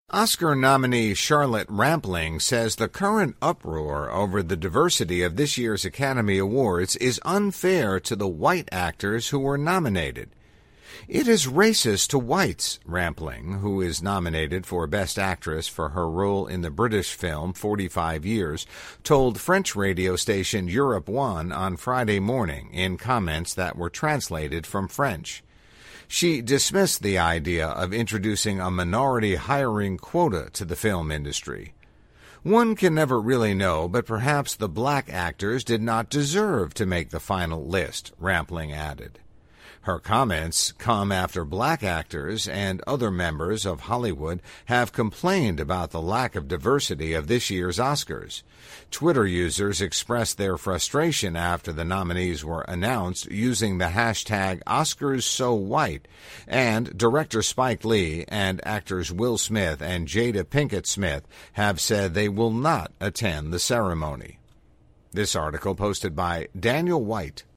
Oscar nominee Charlotte Rampling says the current uproar over the diversity of this year's Academy Awards is unfair to the white actors who were nominated. It is racist to whites, Rampling, who is nominated for Best Actress for her role in the British film 45 Years, told French radio station Europe 1 on Friday morning in comments that were translated from French. She dismissed the idea of introducing a minority hiring quota to the film industry. One can never really know, but perhaps the black actors did not deserve to make the final list, Rampling added. Her comments come after black actors and other members of Hollywood have complained about the lack of diversity of this year's Oscars. Twitter users expressed their frustration after the nominees were announced using the hashtag #OscarsSoWhite, and director Spike Lee and actors Will Smith and Jada Pinkett Smith have said they will not attend the ceremony. This article posted by Daniel White.